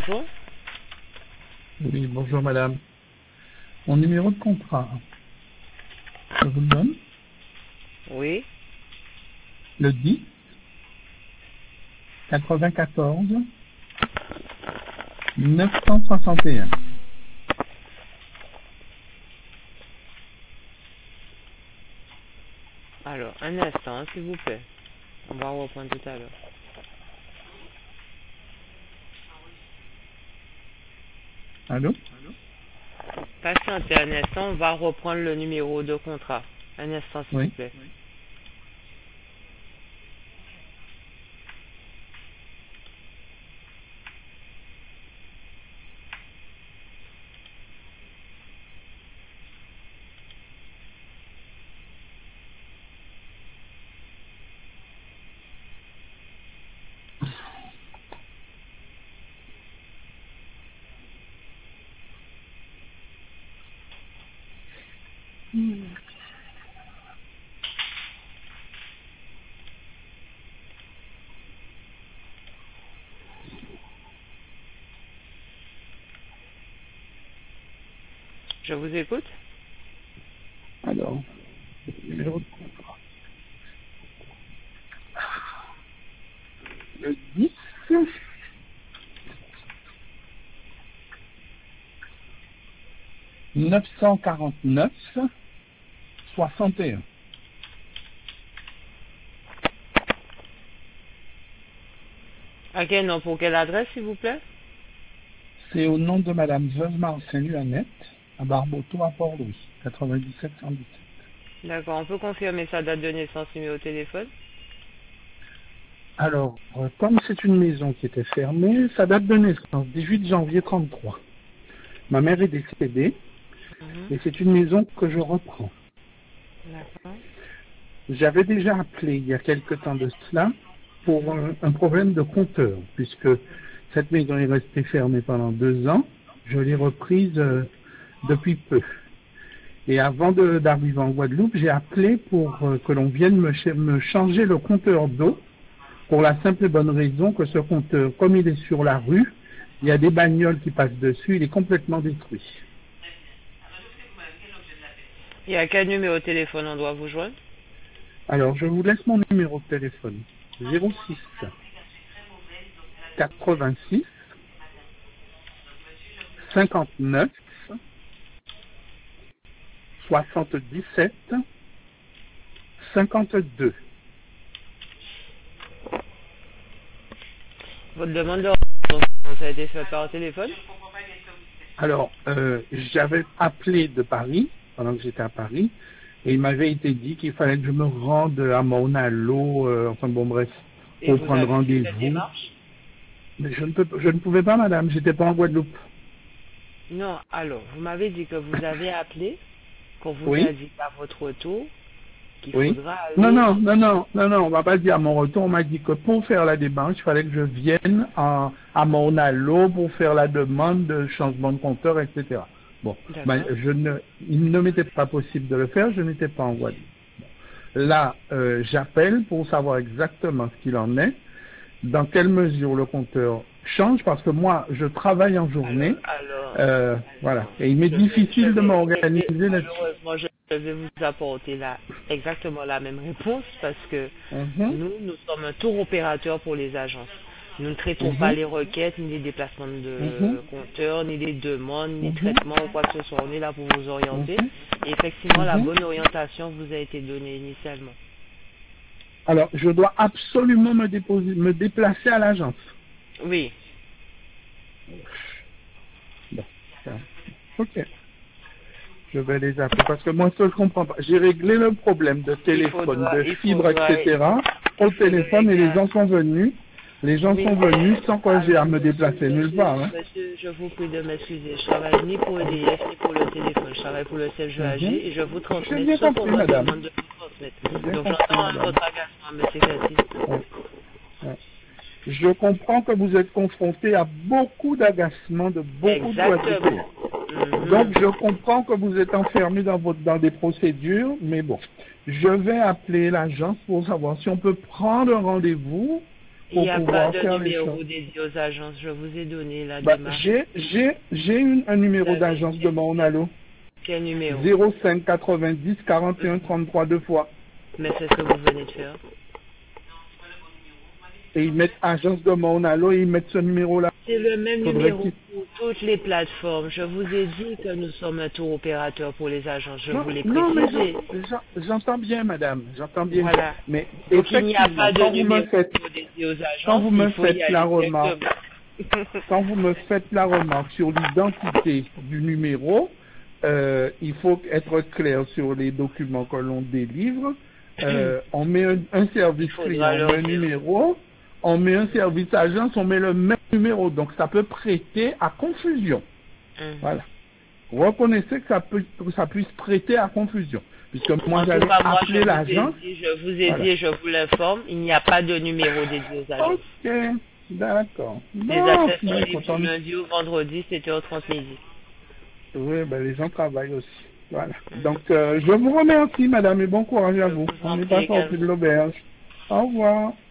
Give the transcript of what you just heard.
bonjour. Oui, bonjour madame. Mon numéro de contrat, je vous le donne. Oui. Le 10 94 961. Alors, un instant, s'il vous plaît. On va reprendre tout à l'heure. Allô? Patientez un instant, on va reprendre le numéro de contrat. Un instant, s'il vous Oui. plaît. Je vous écoute. Alors, numéro de contrat. Le 10 949 61. À quel nom, pour quelle adresse, s'il vous plaît? C'est au nom de madame Veuve Marcelu Annette, à Barboteau, à Port-Louis, 97 117. D'accord, on peut confirmer sa date de naissance, numéro de téléphone? Alors, comme c'est une maison qui était fermée, sa date de naissance, 18 janvier 33. Ma mère est décédée Mhm. et c'est une maison que je reprends. D'accord. J'avais déjà appelé il y a quelque temps de cela pour un problème de compteur, puisque cette maison est restée fermée pendant 2 ans. Je l'ai reprise depuis peu. Et avant d'arriver en Guadeloupe, j'ai appelé pour que l'on vienne me changer le compteur d'eau, pour la simple et bonne raison que ce compteur, comme il est sur la rue, il y a des bagnoles qui passent dessus, il est complètement détruit. Et à quel numéro de téléphone on doit vous joindre? Alors, je vous laisse mon numéro de téléphone. 06 86 59 77 52. Votre demande de renseignement, ça a été fait par téléphone? Alors, j'avais appelé de Paris, pendant que j'étais à Paris, et il m'avait été dit qu'il fallait que je me rende à Mauna Lo, enfin bon bref, Et pour vous prendre avez fait cette rendez-vous. démarche? Mais je ne pouvais pas, madame, j'étais pas en Guadeloupe. Non, alors, vous m'avez dit que vous avez appelé, qu'on vous a Oui, dit à votre retour qu'il oui. faudra Non, aller... non, non, non, non, non, on va pas dire à mon retour, on m'a dit que pour faire la démarche, il fallait que je vienne à Mauna Lo pour faire la demande de changement de compteur, etc. Bon, ben, D'accord. il ne m'était pas possible de le faire, je n'étais pas en Guadeloupe. Là, j'appelle pour savoir exactement ce qu'il en est, dans quelle mesure le compteur change, parce que moi, je travaille en journée, voilà, et il m'est difficile de m'organiser là-dessus. malheureusement, je vais vous apporter exactement la même réponse parce que Mhm, nous sommes un tour opérateur pour les agences. Nous ne traitons pas mhm, les requêtes, ni les déplacements mhm, de compteurs, ni les demandes, ni mhm, traitements ou quoi que ce soit. On est là pour vous orienter. mhm, Et effectivement, la mhm. bonne orientation vous a été donnée initialement. Alors, je dois absolument me déplacer à l'agence. Oui. Bon, ça, ok. Je vais les appeler parce que moi, ça, je comprends pas. J'ai réglé le problème de téléphone, de Il fibre, faudra, etc. au il faudrait téléphone et les gens sont venus. Les gens Oui, sont venus sans quoi j'ai alors à me déplacer nulle part. Hein. monsieur, je vous prie de m'excuser. Je travaille ni pour EDF ni pour le téléphone. Je travaille pour le CFJAG Mhm. et je vous J'ai transmets bien ce qu'on compris, me madame. demande de vous J'ai transmettre. bien Donc compris, j'entends madame. votre agacement, monsieur Cathy. Ouais, ouais. Je comprends que vous êtes confronté à beaucoup d'agacements de beaucoup de Guadeloupéens. Exactement. Mhm. Donc, je comprends que vous êtes enfermé dans des procédures, mais bon, je vais appeler l'agence pour savoir si on peut prendre un rendez-vous Il n'y pour a pas pouvoir de faire les numéro choses. dédié aux agences. Je vous ai donné la Bah, démarche. j'ai un numéro Vous avez d'agence de mon allo. quel numéro? 05 90 41 33 deux fois. Mais c'est ce que vous venez de faire. Et ils mettent agence de mon allo et ils mettent ce numéro-là. C'est le même Faudrait numéro qu'ils... pour toutes les plateformes. Je vous ai dit que nous sommes un tour opérateur pour les agences. Je vous l'ai Non, mais précisé. j'entends bien, madame. J'entends bien. Voilà. Mais Donc il n'y a effectivement, pas de quand vous me numéro faites, dédié aux quand agences. vous Il me faut y faites la aller remarque, directement. quand vous me faites la remarque sur l'identité du numéro, il faut être clair sur les documents que l'on délivre. On met un service client, Faudra on leur met un dire. numéro, on met un service agence, on met le même numéro. Donc ça peut prêter à confusion. Voilà. Reconnaissez que ça puisse prêter à confusion. Puisque moi En tout j'allais cas, moi, appeler l'agence. je vous ai Voilà. dit et je vous l'informe, il n'y a pas de numéro dédié aux agences. Ok, d'accord. Les Bon, accès sont ben, libres du lundi au vendredi, 7h30 midi. oui, ben, les gens travaillent aussi. Voilà. Donc, je vous remercie, madame, et bon courage à Je vous. vous On en n'est prie pas sorti également. de l'auberge. Au revoir.